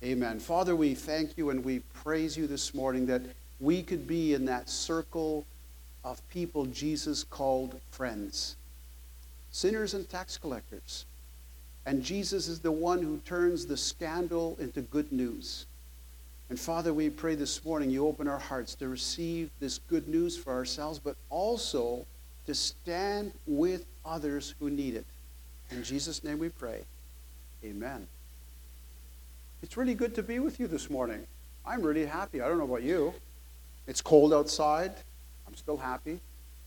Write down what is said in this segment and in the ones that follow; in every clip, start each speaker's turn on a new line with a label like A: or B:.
A: Amen. Father, we thank you and we praise you this morning that we could be in that circle of people Jesus called friends, sinners and tax collectors. And Jesus is the one who turns the scandal into good news. And Father, we pray this morning you open our hearts to receive this good news for ourselves, but also to stand with others who need it. In Jesus' name we pray. Amen. It's really good to be with you this morning. I'm really happy. I don't know about you. It's cold outside. I'm still happy.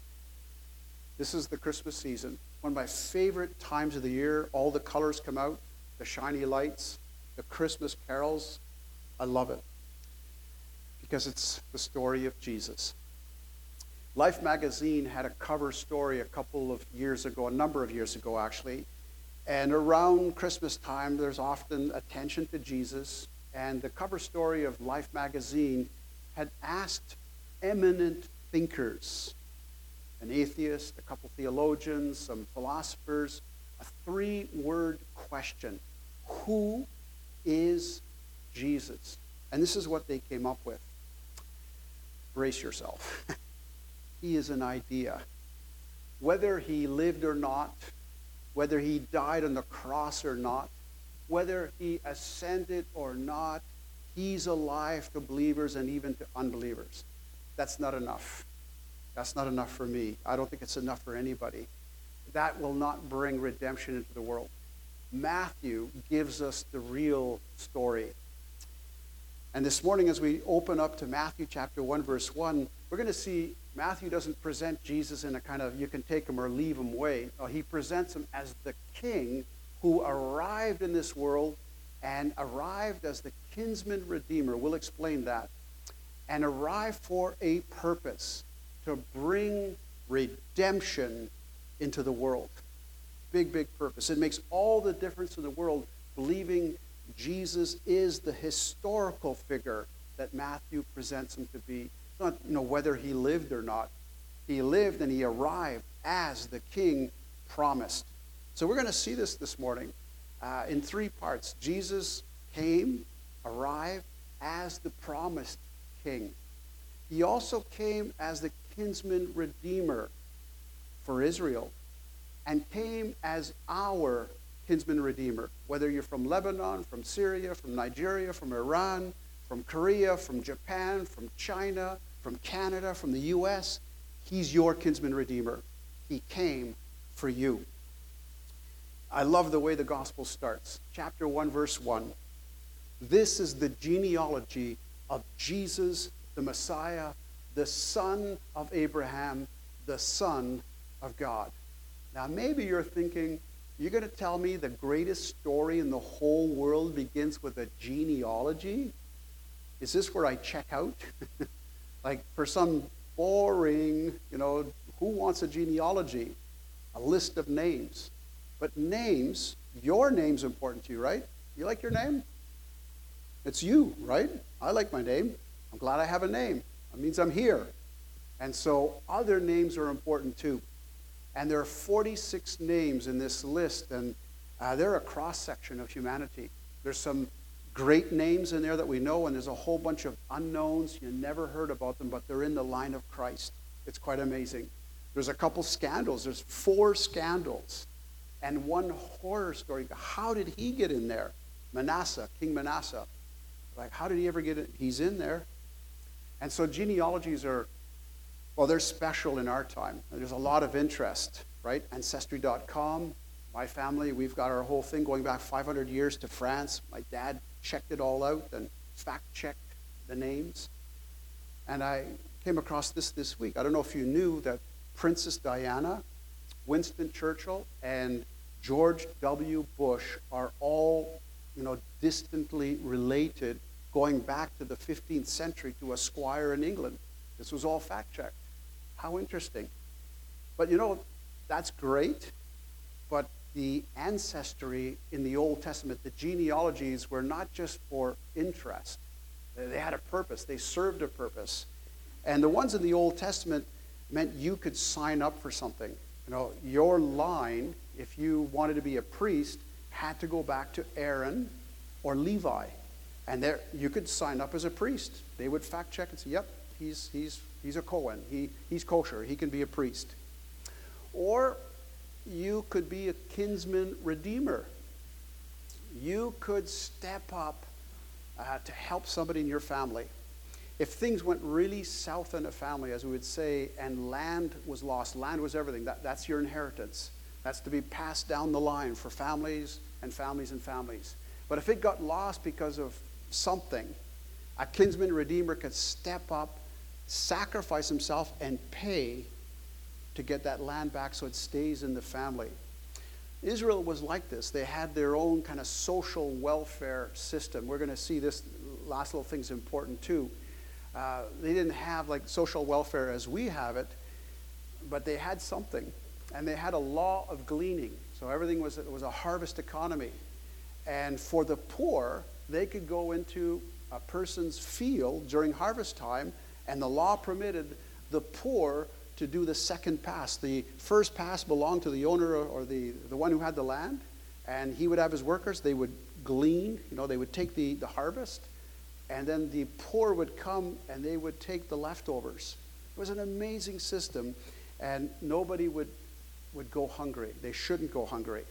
A: This is the Christmas season. One of my favorite times of the year. All the colors come out, the shiny lights, the Christmas carols. I love it because it's the story of Jesus. Life magazine had a cover story a number of years ago actually. And around Christmas time, there's often attention to Jesus. And the cover story of Life magazine had asked eminent thinkers, an atheist, a couple theologians, some philosophers, a 3-word question. Who is Jesus? And this is what they came up with. Brace yourself. He is an idea. Whether he lived or not, whether he died on the cross or not, whether he ascended or not, he's alive to believers and even to unbelievers. That's not enough. That's not enough for me. I don't think it's enough for anybody. That will not bring redemption into the world. Matthew gives us the real story. And this morning as we open up to Matthew chapter 1, verse 1, we're going to see Matthew doesn't present Jesus in a kind of you can take him or leave him way. No, he presents him as the king who arrived in this world and arrived as the kinsman redeemer. We'll explain that. And arrived for a purpose, to bring redemption into the world. Big, big purpose. It makes all the difference in the world believing Jesus is the historical figure that Matthew presents him to be. It's not, whether he lived or not. He lived and he arrived as the king promised. So we're going to see this morning in 3 parts. Jesus came, arrived as the promised king. He also came as the kinsman redeemer for Israel and came as our kinsman redeemer. Whether you're from Lebanon, from Syria, from Nigeria, from Iran, from Korea, from Japan, from China, from Canada, from the U.S., he's your kinsman redeemer. He came for you. I love the way the gospel starts. Chapter 1, verse 1. This is the genealogy of Jesus, the Messiah, the son of Abraham, the son of God. Now, maybe you're thinking, you're going to tell me the greatest story in the whole world begins with a genealogy? Is this where I check out? Like for some boring, who wants a genealogy? A list of names. But names, your name's important to you, right? You like your name? It's you, right? I like my name. I'm glad I have a name. That means I'm here. And so other names are important too. And there are 46 names in this list, and they're a cross-section of humanity. There's some great names in there that we know, and there's a whole bunch of unknowns. You never heard about them, but they're in the line of Christ. It's quite amazing. There's a couple scandals. There's 4 scandals and 1 horror story. How did he get in there? Manasseh, King Manasseh. Like, how did he ever get in? He's in there. And so genealogies are, they're special in our time. There's a lot of interest, right? Ancestry.com, my family, we've got our whole thing going back 500 years to France. My dad checked it all out and fact-checked the names. And I came across this week. I don't know if you knew that Princess Diana, Winston Churchill, and George W. Bush are all, distantly related going back to the 15th century to a squire in England. This was all fact-checked. How interesting. But that's great. But the ancestry in the Old Testament, the genealogies were not just for interest. They had a purpose. They served a purpose. And the ones in the Old Testament meant you could sign up for something. Your line, if you wanted to be a priest, had to go back to Aaron or Levi. And there, you could sign up as a priest. They would fact check and say, yep, he's a Cohen. He's kosher. He can be a priest. Or you could be a kinsman redeemer. You could step up to help somebody in your family. If things went really south in a family, as we would say, and land was lost, land was everything, that's your inheritance. That's to be passed down the line for families and families and families. But if it got lost because of something, a kinsman redeemer could step up, sacrifice himself, and pay to get that land back so it stays in the family. Israel was like this. They had their own kind of social welfare system. We're going to see this last little thing's important too. They didn't have like social welfare as we have it, but they had something. And they had a law of gleaning. So everything was a harvest economy. And for the poor, they could go into a person's field during harvest time, and the law permitted the poor to do the second pass. The first pass belonged to the owner or the one who had the land, and he would have his workers. They would glean, they would take the harvest, and then the poor would come and they would take the leftovers. It was an amazing system, and nobody would go hungry. They shouldn't go hungry.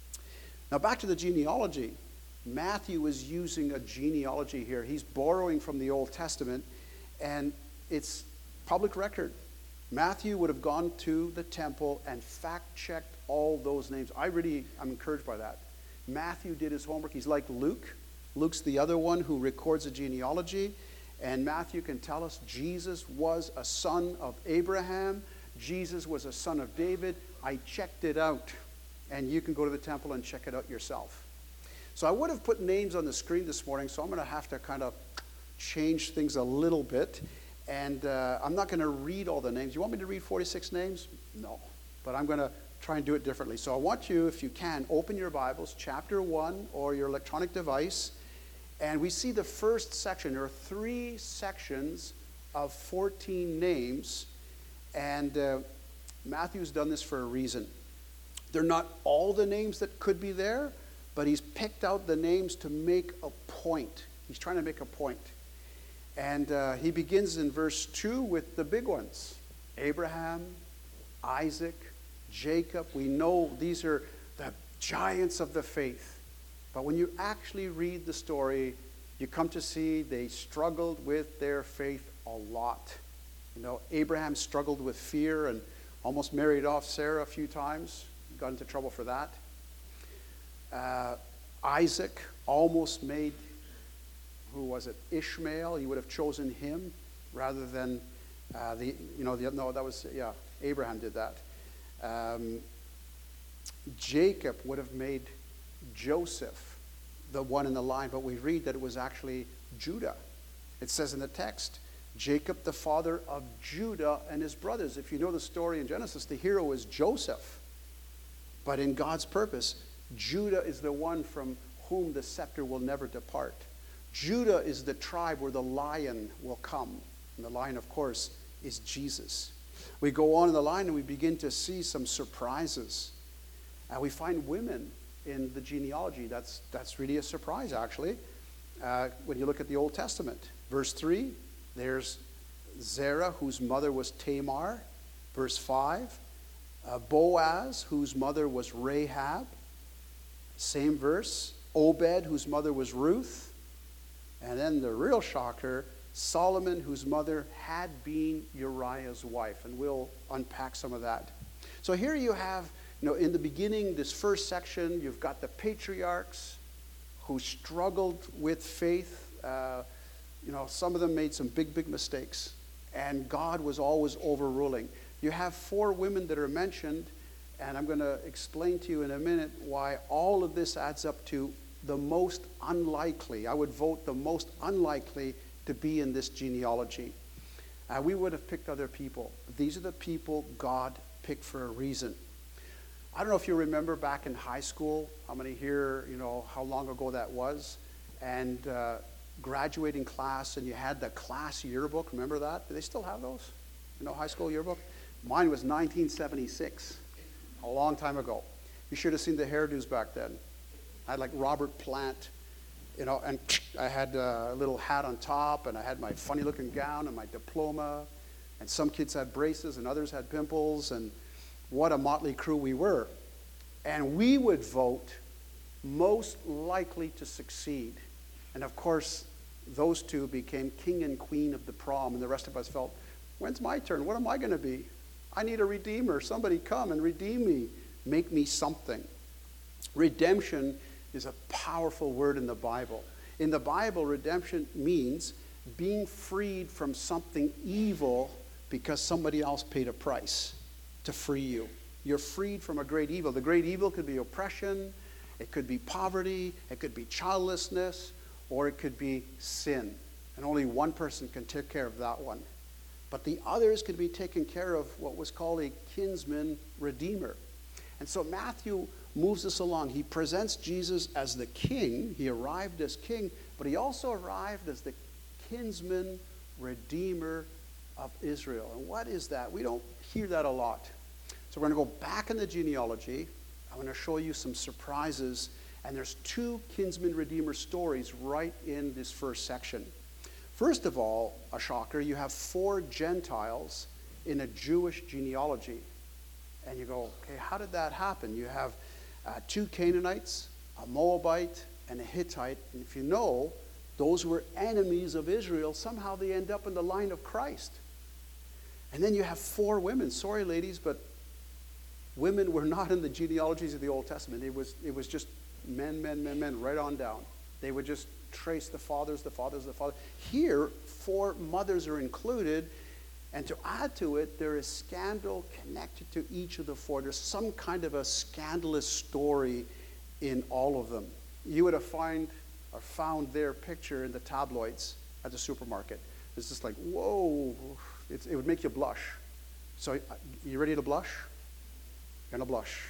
A: Now back to the genealogy. Matthew is using a genealogy here. He's borrowing from the Old Testament, and it's public record. Matthew would have gone to the temple and fact-checked all those names. I'm encouraged by that. Matthew did his homework. He's like Luke. Luke's the other one who records a genealogy, and Matthew can tell us Jesus was a son of Abraham. Jesus was a son of David. I checked it out, and you can go to the temple and check it out yourself. So I would have put names on the screen this morning, so I'm going to have to kind of change things a little bit. And I'm not going to read all the names. You want me to read 46 names? No. But I'm going to try and do it differently. So I want you, if you can, open your Bibles, chapter 1 or your electronic device. And we see the first section. There are 3 sections of 14 names. And Matthew's done this for a reason. They're not all the names that could be there, but he's picked out the names to make a point. He's trying to make a point. And he begins in verse 2 with the big ones. Abraham, Isaac, Jacob. We know these are the giants of the faith. But when you actually read the story, you come to see they struggled with their faith a lot. Abraham struggled with fear and almost married off Sarah a few times. Got into trouble for that. Isaac almost made, who was it, Ishmael. He would have chosen him rather than Abraham did that. Jacob would have made Joseph the one in the line, but we read that it was actually Judah. It says in the text, Jacob, the father of Judah and his brothers. If you know the story in Genesis, the hero is Joseph. But in God's purpose, Judah is the one from whom the scepter will never depart. Judah is the tribe where the lion will come. And the lion, of course, is Jesus. We go on in the line and we begin to see some surprises. We find women in the genealogy. That's really a surprise, actually, when you look at the Old Testament. Verse 3, there's Zerah, whose mother was Tamar. Verse 5, Boaz, whose mother was Rahab. Same verse. Obed, whose mother was Ruth. And then the real shocker, Solomon, whose mother had been Uriah's wife. And we'll unpack some of that. So here you have, in the beginning, this first section, you've got the patriarchs who struggled with faith. Some of them made some big mistakes. And God was always overruling. You have 4 women that are mentioned, and I'm going to explain to you in a minute why all of this adds up to the most unlikely. I would vote the most unlikely to be in this genealogy. We would have picked other people. These are the people God picked for a reason. I don't know if you remember back in high school, how many here, how long ago that was, and graduating class, and you had the class yearbook. Remember that? Do they still have those? High school yearbook? Mine was 1976, a long time ago. You should have seen the hairdos back then. I had like Robert Plant and I had a little hat on top, and I had my funny-looking gown and my diploma, and some kids had braces, and others had pimples, and what a motley crew we were. And we would vote most likely to succeed. And of course, those two became king and queen of the prom, and the rest of us felt, when's my turn? What am I going to be? I need a redeemer. Somebody come and redeem me. Make me something. Redemption is a powerful word in the Bible. In the Bible, redemption means being freed from something evil because somebody else paid a price to free you. You're freed from a great evil. The great evil could be oppression, it could be poverty, it could be childlessness, or it could be sin. And only one person can take care of that one. But the others could be taken care of what was called a kinsman redeemer. And so Matthew moves us along. He presents Jesus as the king. He arrived as king, but he also arrived as the kinsman redeemer of Israel. And what is that? We don't hear that a lot. So we're going to go back in the genealogy. I'm going to show you some surprises. And there's two kinsman redeemer stories right in this first section. First of all, a shocker, you have 4 Gentiles in a Jewish genealogy. And you go, okay, how did that happen? You have 2 Canaanites, a Moabite, and a Hittite. And if you know, those were enemies of Israel. Somehow they end up in the line of Christ. And then you have 4 women. Sorry, ladies, but women were not in the genealogies of the Old Testament. It was just men, right on down. They would just trace the fathers. Here, 4 mothers are included. And to add to it, there is scandal connected to each of the 4. There's some kind of a scandalous story in all of them. You would have found their picture in the tabloids at the supermarket. It's just like, whoa, it would make you blush. So you ready to blush? You're going to blush.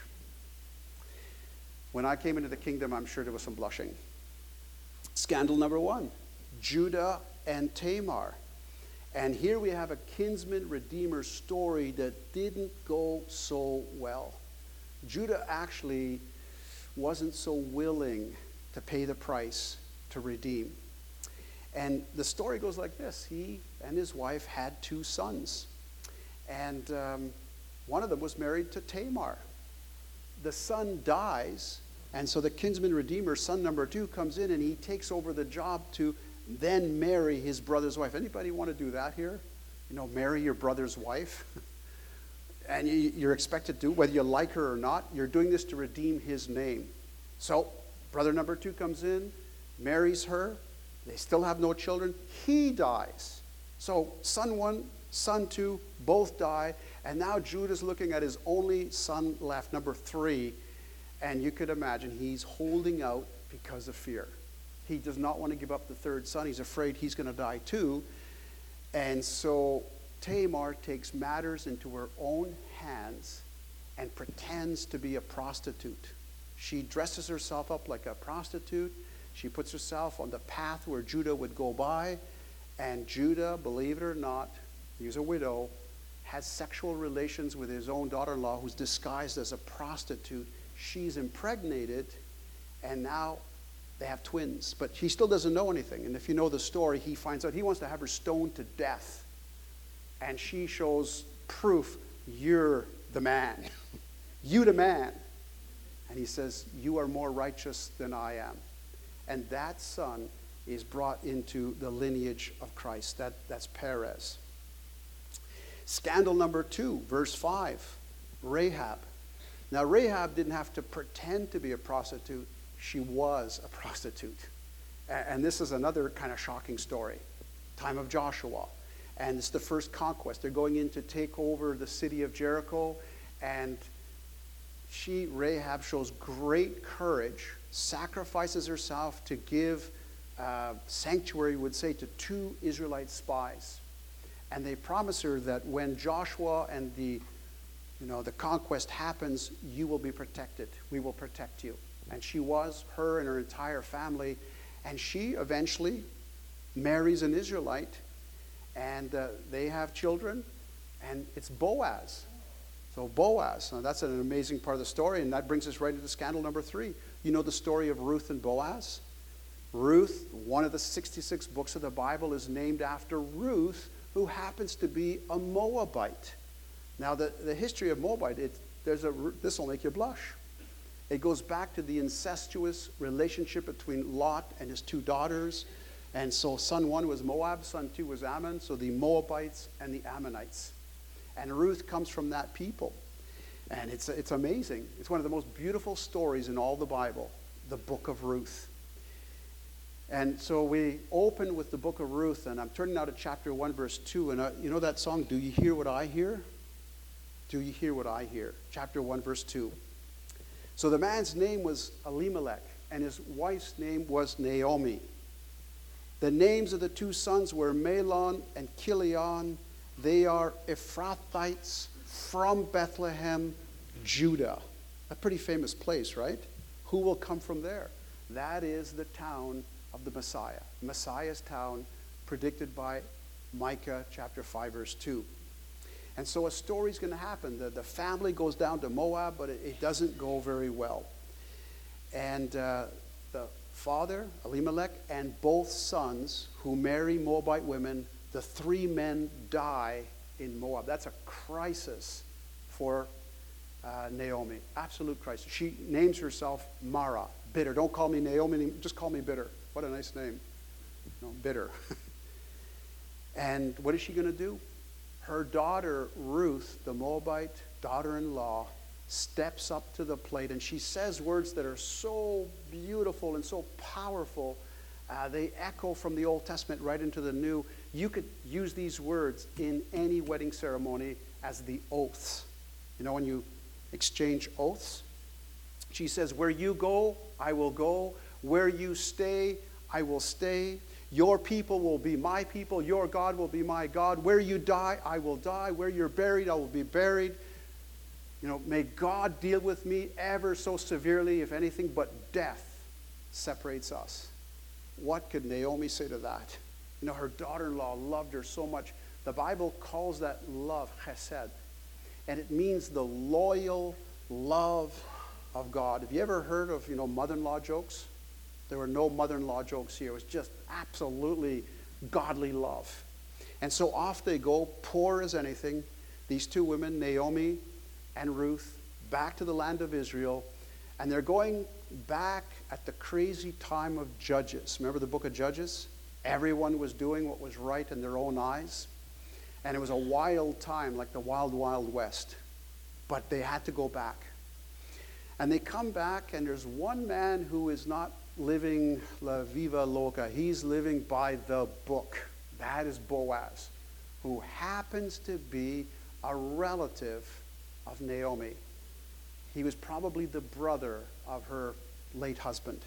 A: When I came into the kingdom, I'm sure there was some blushing. Scandal number 1, Judah and Tamar. And here we have a kinsman redeemer story that didn't go so well. Judah actually wasn't so willing to pay the price to redeem. And the story goes like this. He and his wife had 2 sons. And one of them was married to Tamar. The son dies, and so the kinsman redeemer, son number 2, comes in and he takes over the job to then marry his brother's wife. Anybody want to do that here? Marry your brother's wife? And you're expected to, whether you like her or not, you're doing this to redeem his name. So, brother number 2 comes in, marries her. They still have no children. He dies. So, son 1, son 2, both die. And now Judah's looking at his only son left, number 3. And you could imagine he's holding out because of fear. He does not want to give up the 3rd son. He's afraid he's going to die too. And so Tamar takes matters into her own hands and pretends to be a prostitute. She dresses herself up like a prostitute. She puts herself on the path where Judah would go by. And Judah, believe it or not, he's a widow, has sexual relations with his own daughter-in-law who's disguised as a prostitute. She's impregnated, and now they have twins, but he still doesn't know anything. And if you know the story, he finds out he wants to have her stoned to death. And she shows proof, you're the man. You the man. And he says, you are more righteous than I am. And that son is brought into the lineage of Christ. That's Perez. Scandal number 2, verse 5, Rahab. Now Rahab didn't have to pretend to be a prostitute. She was a prostitute. And this is another kind of shocking story. Time of Joshua. And it's the first conquest. They're going in to take over the city of Jericho. And Rahab, shows great courage, sacrifices herself to give sanctuary, would say, to 2 Israelite spies. And they promise her that when Joshua and the conquest happens, you will be protected. We will protect you. And she was, her and her entire family. And she eventually marries an Israelite. And they have children. And it's Boaz. So Boaz. Now that's an amazing part of the story. And that brings us right into scandal number 3. You know the story of Ruth and Boaz? Ruth, one of the 66 books of the Bible, is named after Ruth, who happens to be a Moabite. Now, the history of Moabite, this will make you blush. It goes back to the incestuous relationship between Lot and his two daughters. And so son one was Moab, son two was Ammon, so the Moabites and the Ammonites. And Ruth comes from that people. And it's amazing. It's one of the most beautiful stories in all the Bible, the book of Ruth. And so we open with the book of Ruth, and I'm turning now to chapter 1, verse 2. And you know that song, Do You Hear What I Hear? Do you hear what I hear? Chapter 1, verse 2. So the man's name was Elimelech, and his wife's name was Naomi. The names of the two sons were Mahlon and Chilion. They are Ephrathites from Bethlehem, Judah. A pretty famous place, right? Who will come from there? That is the town of the Messiah. Messiah's town, predicted by Micah chapter 5, verse 2. And so a story's going to happen. The family goes down to Moab, but it doesn't go very well. And the father, Elimelech, and both sons who marry Moabite women, the three men die in Moab. That's a crisis for Naomi. Absolute crisis. She names herself Mara, bitter. Don't call me Naomi, just call me bitter. What a nice name. No, bitter. And what is she going to do? Her daughter, Ruth, the Moabite daughter-in-law, steps up to the plate, and she says words that are so beautiful and so powerful. They echo from the Old Testament right into the New. You could use these words in any wedding ceremony as the oaths. You know when you exchange oaths? She says, where you go, I will go. Where you stay, I will stay. Your people will be my people. Your God will be my God. Where you die, I will die. Where you're buried, I will be buried. You know, may God deal with me ever so severely, if anything but death separates us. What could Naomi say to that? You know, her daughter-in-law loved her so much. The Bible calls that love chesed. And it means the loyal love of God. Have you ever heard of, mother-in-law jokes? There were no mother-in-law jokes here. It was just absolutely godly love. And so off they go, poor as anything. These two women, Naomi and Ruth, back to the land of Israel. And they're going back at the crazy time of Judges. Remember the book of Judges? Everyone was doing what was right in their own eyes. And it was a wild time, like the wild, wild west. But they had to go back. And they come back, and there's one man who is not living la viva loca. He's living by the book. That is Boaz, who happens to be a relative of Naomi. He was probably the brother of her late husband.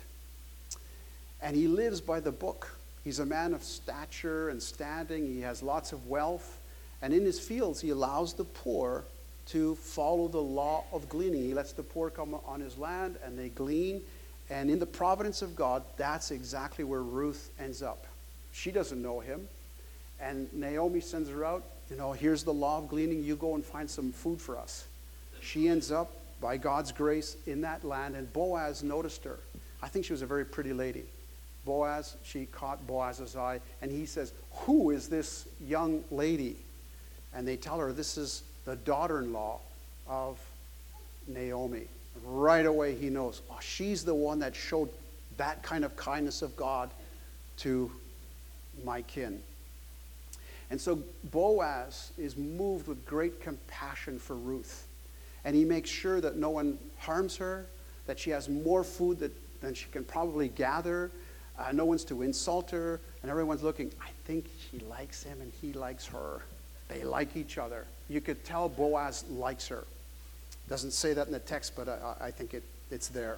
A: And he lives by the book. He's a man of stature and standing. He has lots of wealth. And in his fields, he allows the poor to follow the law of gleaning. He lets the poor come on his land, and they glean. And in the providence of God, that's exactly where Ruth ends up. She doesn't know him. And Naomi sends her out. Here's the law of gleaning. You go and find some food for us. She ends up, by God's grace, in that land. And Boaz noticed her. I think she was a very pretty lady. She caught Boaz's eye. And he says, who is this young lady? And they tell her this is the daughter-in-law of Naomi. Right away he knows, she's the one that showed that kind of kindness of God to my kin. And so Boaz is moved with great compassion for Ruth. And he makes sure that no one harms her, that she has more food than she can probably gather. No one's to insult her. And everyone's looking, I think she likes him and he likes her. They like each other. You could tell Boaz likes her. Doesn't say that in the text, but I think it's there.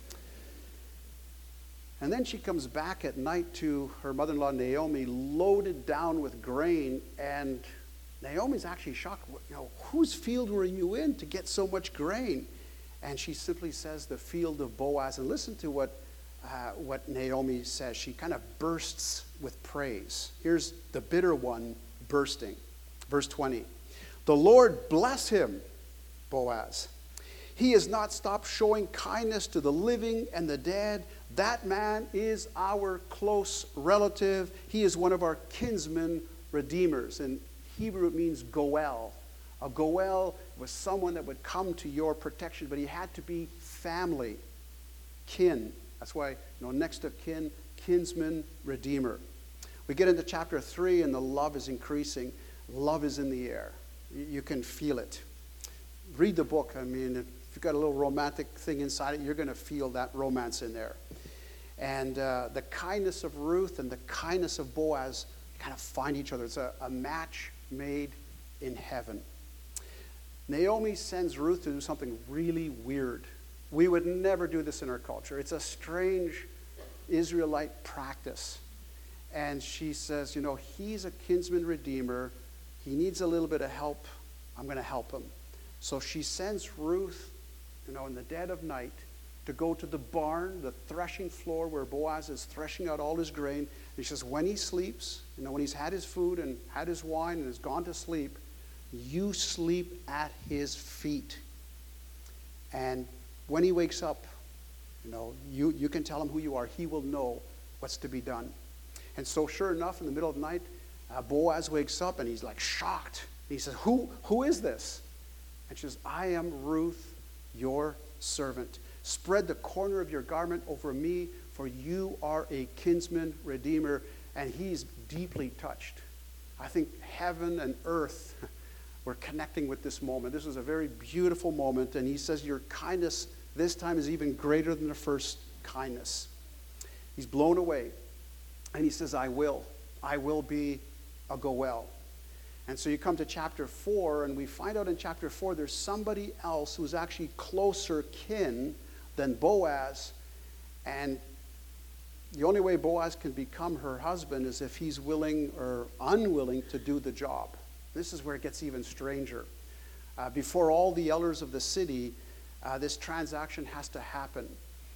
A: And then she comes back at night to her mother-in-law Naomi, loaded down with grain, and Naomi's actually shocked. Whose field were you in to get so much grain? And she simply says, the field of Boaz. And listen to what Naomi says. She kind of bursts with praise. Here's the bitter one bursting. Verse 20. The Lord bless him, Boaz. He has not stopped showing kindness to the living and the dead. That man is our close relative. He is one of our kinsman redeemers. In Hebrew, it means goel. A goel was someone that would come to your protection, but he had to be family, kin. That's why, next to kin, kinsman redeemer. We get into chapter 3, and the love is increasing. Love is in the air. You can feel it. Read the book. I mean, if you've got a little romantic thing inside it, you're going to feel that romance in there. And the kindness of Ruth and the kindness of Boaz kind of find each other. It's a match made in heaven. Naomi sends Ruth to do something really weird. We would never do this in our culture. It's a strange Israelite practice. And she says, he's a kinsman redeemer. He needs a little bit of help. I'm going to help him. So she sends Ruth, in the dead of night, to go to the barn, the threshing floor where Boaz is threshing out all his grain. And he says, when he sleeps, when he's had his food and had his wine and has gone to sleep, you sleep at his feet. And when he wakes up, you can tell him who you are. He will know what's to be done. And so sure enough, in the middle of the night, Boaz wakes up and he's like shocked. He says, who is this? And she says, I am Ruth, your servant. Spread the corner of your garment over me, for you are a kinsman redeemer. And he's deeply touched. I think heaven and earth were connecting with this moment. This was a very beautiful moment. And he says, your kindness this time is even greater than the first kindness. He's blown away. And he says, I will be a goel. And so you come to chapter 4, and we find out in chapter 4 there's somebody else who's actually closer kin than Boaz. And the only way Boaz can become her husband is if he's willing or unwilling to do the job. This is where it gets even stranger. Before all the elders of the city, this transaction has to happen.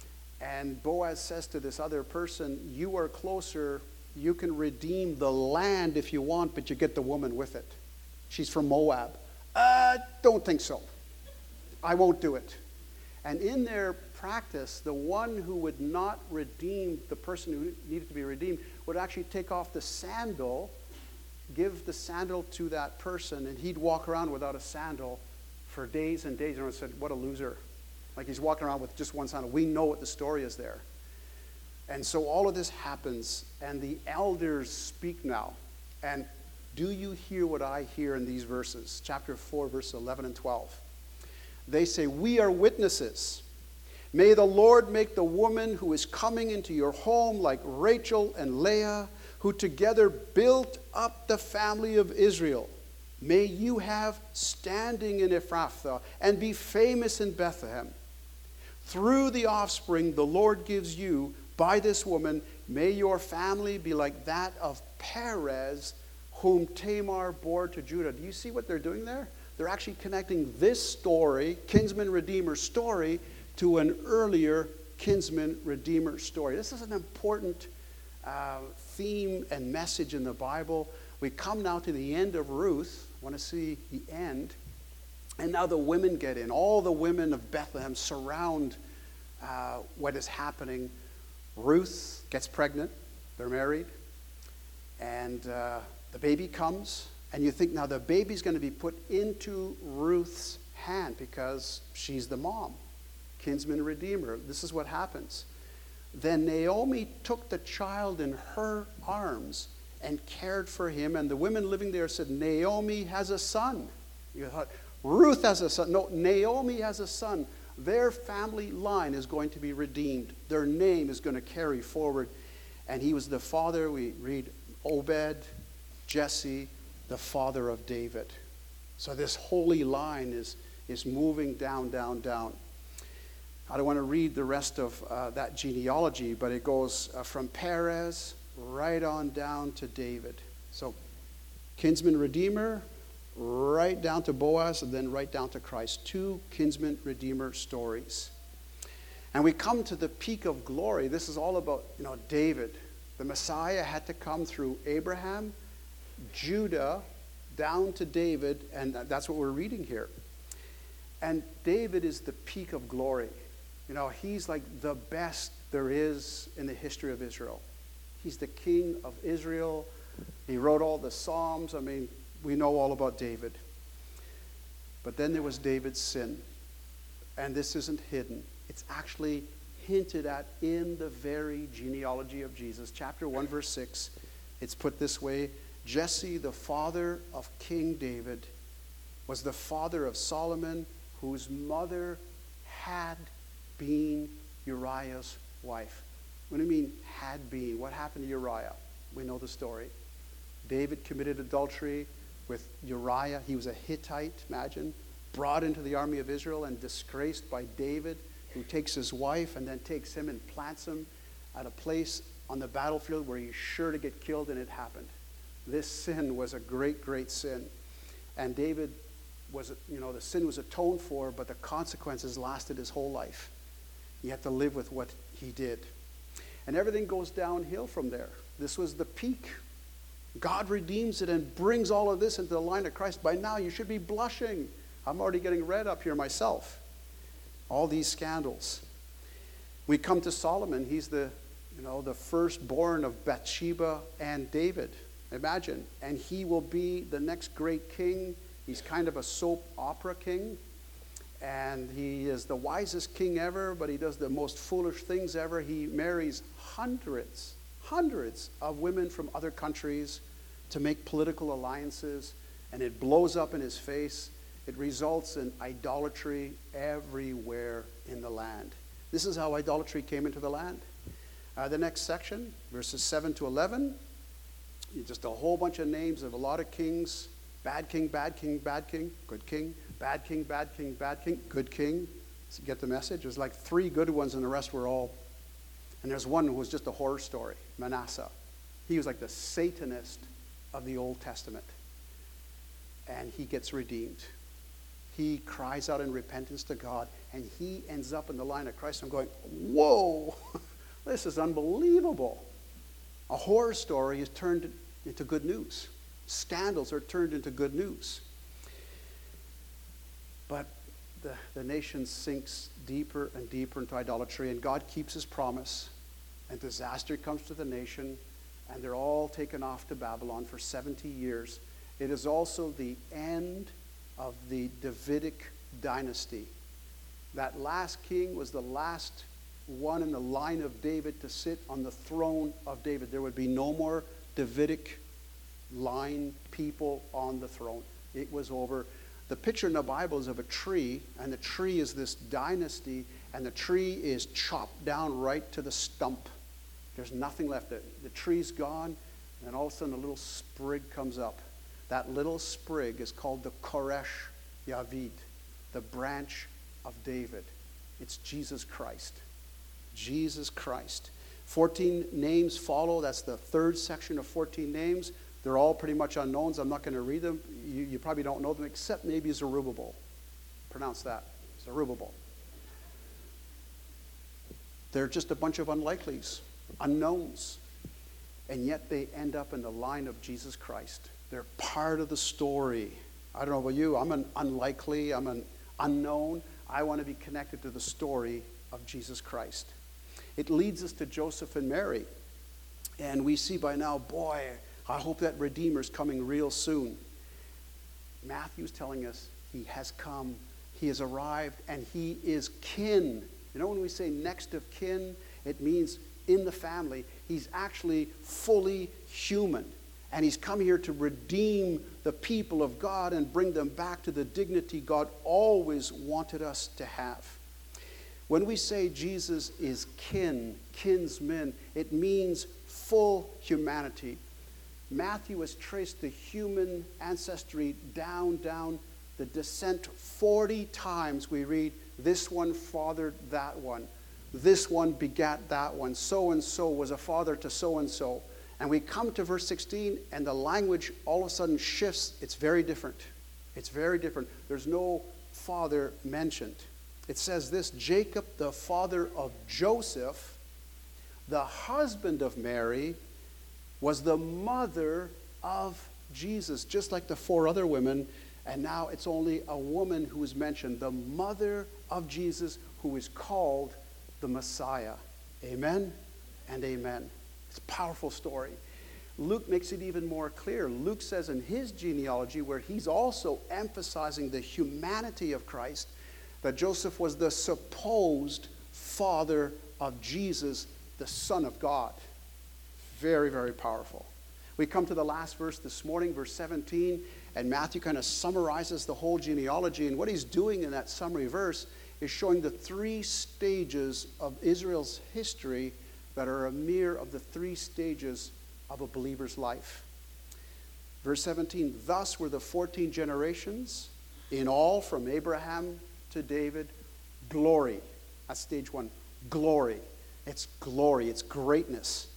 A: And Boaz says to this other person, you are closer. You can redeem the land if you want, but you get the woman with it. She's from Moab. Don't think so. I won't do it. And in their practice, the one who would not redeem the person who needed to be redeemed would actually take off the sandal, give the sandal to that person, and he'd walk around without a sandal for days and days. And everyone said, what a loser. Like he's walking around with just one sandal. We know what the story is there. And so all of this happens, and the elders speak now. And do you hear what I hear in these verses? Chapter 4, verse 11 and 12. They say, we are witnesses. May the Lord make the woman who is coming into your home like Rachel and Leah, who together built up the family of Israel. May you have standing in Ephrathah and be famous in Bethlehem. Through the offspring the Lord gives you by this woman, may your family be like that of Perez, whom Tamar bore to Judah. Do you see what they're doing there? They're actually connecting this story, kinsman redeemer story, to an earlier kinsman redeemer story. This is an important theme and message in the Bible. We come now to the end of Ruth. I want to see the end. And now the women get in. All the women of Bethlehem surround what is happening. Ruth gets pregnant. They're married. And the baby comes. And you think now the baby's going to be put into Ruth's hand because she's the mom. Kinsman redeemer. This is what happens. Then Naomi took the child in her arms and cared for him. And the women living there said, Naomi has a son. You thought, Ruth has a son. No, Naomi has a son. Their family line is going to be redeemed. Their name is going to carry forward. And he was the father, we read, Obed, Jesse, the father of David. So this holy line is moving down, down, down. I don't want to read the rest of that genealogy, but it goes from Perez right on down to David. So kinsman redeemer, right down to Boaz, and then right down to Christ. Two kinsman redeemer stories. And we come to the peak of glory. This is all about, David. The Messiah had to come through Abraham, Judah, down to David, and that's what we're reading here. And David is the peak of glory. He's like the best there is in the history of Israel. He's the king of Israel. He wrote all the Psalms. I mean, we know all about David. But then there was David's sin. And this isn't hidden. It's actually hinted at in the very genealogy of Jesus. Chapter 1, verse 6, it's put this way: Jesse, the father of King David, was the father of Solomon, whose mother had been Uriah's wife. What do you mean, had been? What happened to Uriah? We know the story. David committed adultery with Uriah. He was a Hittite, imagine, brought into the army of Israel and disgraced by David, who takes his wife and then takes him and plants him at a place on the battlefield where he's sure to get killed, and it happened. This sin was a great, great sin. And David was, the sin was atoned for, but the consequences lasted his whole life. He had to live with what he did. And everything goes downhill from there. This was the peak. God redeems it and brings all of this into the line of Christ. By now, you should be blushing. I'm already getting red up here myself. All these scandals. We come to Solomon. He's the firstborn of Bathsheba and David. Imagine. And he will be the next great king. He's kind of a soap opera king. And he is the wisest king ever, but he does the most foolish things ever. He marries hundreds of women from other countries to make political alliances, and it blows up in his face. It results in idolatry everywhere in the land. This is how idolatry came into the land. The next section, verses 7 to 11, just a whole bunch of names of a lot of kings. Bad king, bad king, bad king, good king. Bad king, bad king, bad king, good king. So you get the message? There's like 3 good ones and the rest were all. And there's one who was just a horror story, Manasseh. He was like the Satanist of the Old Testament. And he gets redeemed. He cries out in repentance to God, and he ends up in the line of Christ. I'm going, whoa, this is unbelievable. A horror story is turned into good news. Scandals are turned into good news. But the nation sinks deeper and deeper into idolatry, and God keeps his promise, and disaster comes to the nation, and they're all taken off to Babylon for 70 years. It is also the end of the Davidic dynasty. That last king was the last one in the line of David to sit on the throne of David. There would be no more Davidic line people on the throne. It was over. The picture in the Bible is of a tree, and the tree is this dynasty, and the tree is chopped down right to the stump. There's nothing left. The tree's gone, and all of a sudden a little sprig comes up. That little sprig is called the Koresh Yavid, the branch of David. It's Jesus Christ. Jesus Christ. 14 names follow. That's the third section of 14 names. They're all pretty much unknowns. I'm not going to read them. You probably don't know them, except maybe Zerubbabel. Pronounce that. Zerubbabel. They're just a bunch of unlikelies, unknowns. And yet they end up in the line of Jesus Christ. They're part of the story. I don't know about you. I'm an unlikely. I'm an unknown. I want to be connected to the story of Jesus Christ. It leads us to Joseph and Mary. And we see by now, boy, I hope that Redeemer's coming real soon. Matthew's telling us he has come, he has arrived, and he is kin. You know, when we say next of kin, it means in the family. He's actually fully human. And he's come here to redeem the people of God and bring them back to the dignity God always wanted us to have. When we say Jesus is kin, kinsman, it means full humanity. Matthew has traced the human ancestry down the descent 40 times. We read, this one fathered that one. This one begat that one. So-and-so was a father to so-and-so. And we come to verse 16, and the language all of a sudden shifts. It's very different. It's very different. There's no father mentioned. It says this, Jacob, the father of Joseph, the husband of Mary, was the mother of Jesus, just like the 4 other women. And now it's only a woman who is mentioned, the mother of Jesus, who is called the Messiah. Amen and amen. It's a powerful story. Luke makes it even more clear. Luke says in his genealogy, where he's also emphasizing the humanity of Christ, that Joseph was the supposed father of Jesus, the Son of God. Very, very powerful. We come to the last verse this morning, verse 17, and Matthew kind of summarizes the whole genealogy. And what he's doing in that summary verse is showing the 3 stages of Israel's history that are a mirror of the 3 stages of a believer's life. Verse 17, thus were the 14 generations in all from Abraham to David, glory. That's stage 1, glory. It's glory, it's greatness.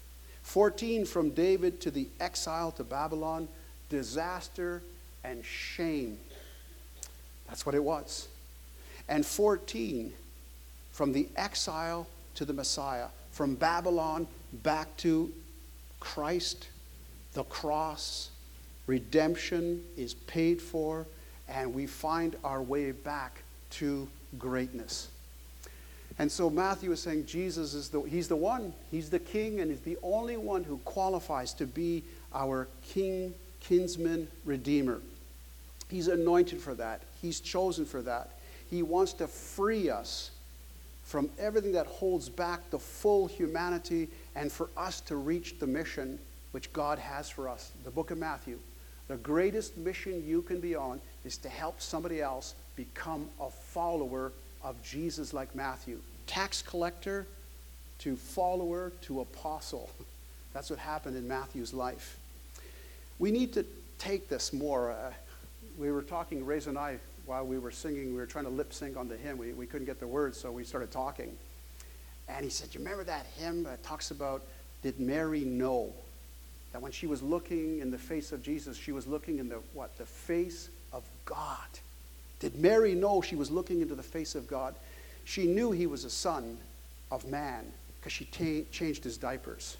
A: 14 from David to the exile to Babylon, disaster and shame. That's what it was. And 14 from the exile to the Messiah, from Babylon back to Christ, the cross, redemption is paid for, and we find our way back to greatness. And so Matthew is saying Jesus is he's the one, he's the king, and he's the only one who qualifies to be our king, kinsman, redeemer. He's anointed for that. He's chosen for that. He wants to free us from everything that holds back the full humanity and for us to reach the mission which God has for us. The book of Matthew. The greatest mission you can be on is to help somebody else become a follower of Jesus like Matthew. Tax collector to follower to apostle. That's what happened in Matthew's life. We need to take this more. We were talking, Reza and I, while we were singing, we were trying to lip sync on the hymn. We couldn't get the words, so we started talking. And he said, you remember that hymn that talks about, did Mary know that when she was looking in the face of Jesus, she was looking in the face of God? Did Mary know she was looking into the face of God? She knew he was a son of man because she changed his diapers.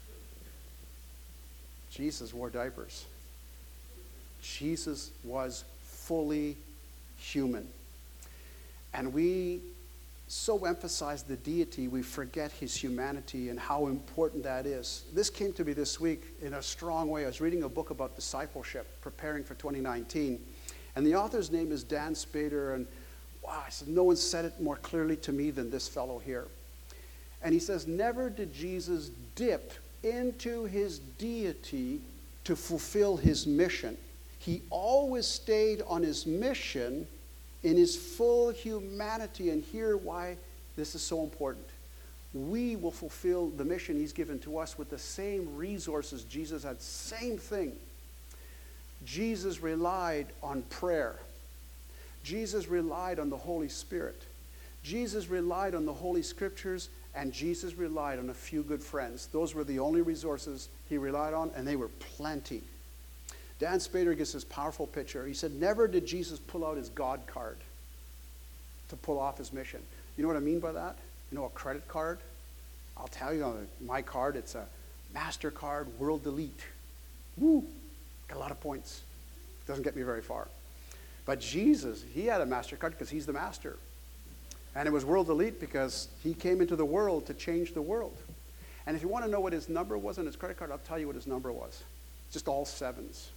A: Jesus wore diapers. Jesus was fully human. And we so emphasize the deity, we forget his humanity and how important that is. This came to me this week in a strong way. I was reading a book about discipleship, preparing for 2019. And the author's name is Dan Spader. And wow, I said, no one said it more clearly to me than this fellow here. And he says, never did Jesus dip into his deity to fulfill his mission. He always stayed on his mission in his full humanity. And hear why this is so important. We will fulfill the mission he's given to us with the same resources Jesus had. Same thing. Jesus relied on prayer. Jesus relied on the Holy Spirit. Jesus relied on the Holy Scriptures, and Jesus relied on a few good friends. Those were the only resources he relied on, and they were plenty. Dan Spader gives this powerful picture. He said, never did Jesus pull out his God card to pull off his mission. You know what I mean by that? You know, a credit card? I'll tell you, on my card, it's a MasterCard World Elite. Woo! Got a lot of points. Doesn't get me very far. But Jesus, he had a MasterCard because he's the master. And it was World Elite because he came into the world to change the world. And if you want to know what his number was on his credit card, I'll tell you what his number was. Just all sevens.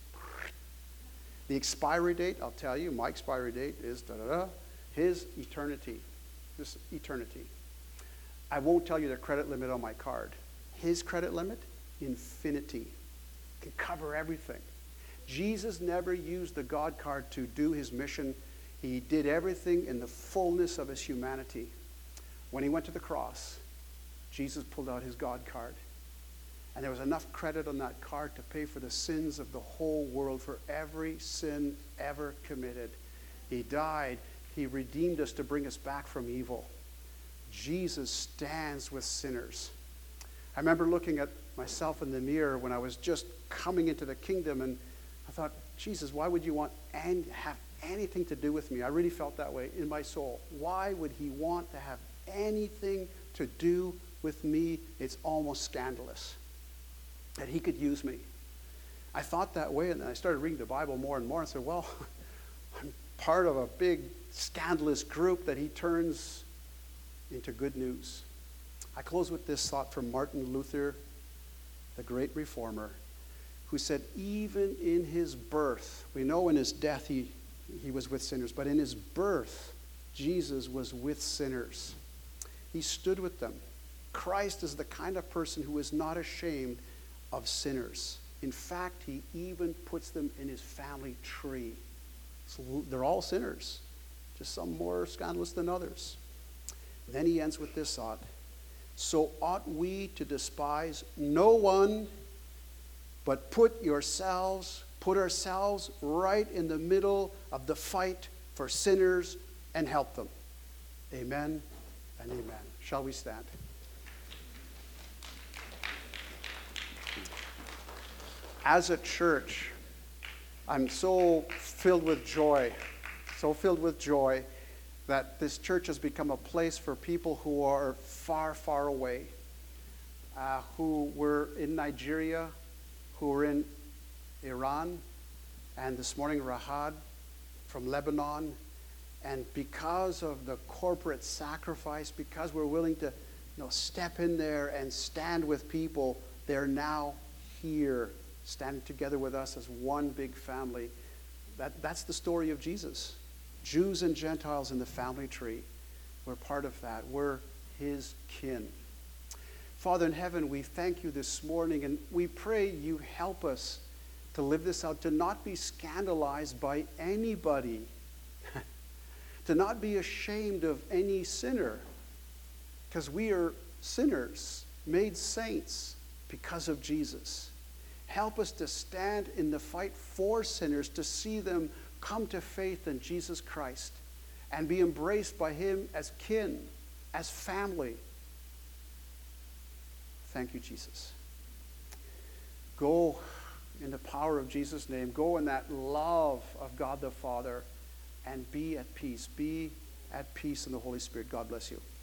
A: The expiry date, I'll tell you, my expiry date is da-da-da. His eternity. This eternity. I won't tell you the credit limit on my card. His credit limit, infinity. Can cover everything. Jesus never used the God card to do his mission. He did everything in the fullness of his humanity. When he went to the cross, Jesus pulled out his God card. And there was enough credit on that card to pay for the sins of the whole world, for every sin ever committed. He died. He redeemed us to bring us back from evil. Jesus stands with sinners. I remember looking at myself in the mirror when I was just coming into the kingdom, and I thought, Jesus, why would you want and have anything to do with me? I really felt that way in my soul. Why would he want to have anything to do with me? It's almost scandalous that he could use me. I thought that way, and then I started reading the Bible more and more and said, well, I'm part of a big scandalous group that he turns into good news. I close with this thought from Martin Luther, the great reformer, who said, even in his birth, we know in his death he was with sinners, but in his birth, Jesus was with sinners. He stood with them. Christ is the kind of person who is not ashamed of sinners. In fact, he even puts them in his family tree. So they're all sinners, just some more scandalous than others. Then he ends with this thought. So ought we to despise no one, but put ourselves right in the middle of the fight for sinners and help them. Amen and amen. Shall we stand? As a church, I'm so filled with joy that this church has become a place for people who are far, far away, who were in Nigeria, who were in Iran, and this morning Rahad from Lebanon. And because of the corporate sacrifice, because we're willing to step in there and stand with people, they're now here, standing together with us as one big family. That's the story of Jesus. Jews and Gentiles in the family tree. We're part of that. We're his kin. Father in heaven, we thank you this morning, and we pray you help us to live this out, to not be scandalized by anybody, to not be ashamed of any sinner, because we are sinners, made saints because of Jesus. Help us to stand in the fight for sinners, to see them come to faith in Jesus Christ and be embraced by him as kin, as family. Thank you, Jesus. Go in the power of Jesus' name. Go in that love of God the Father and be at peace. Be at peace in the Holy Spirit. God bless you.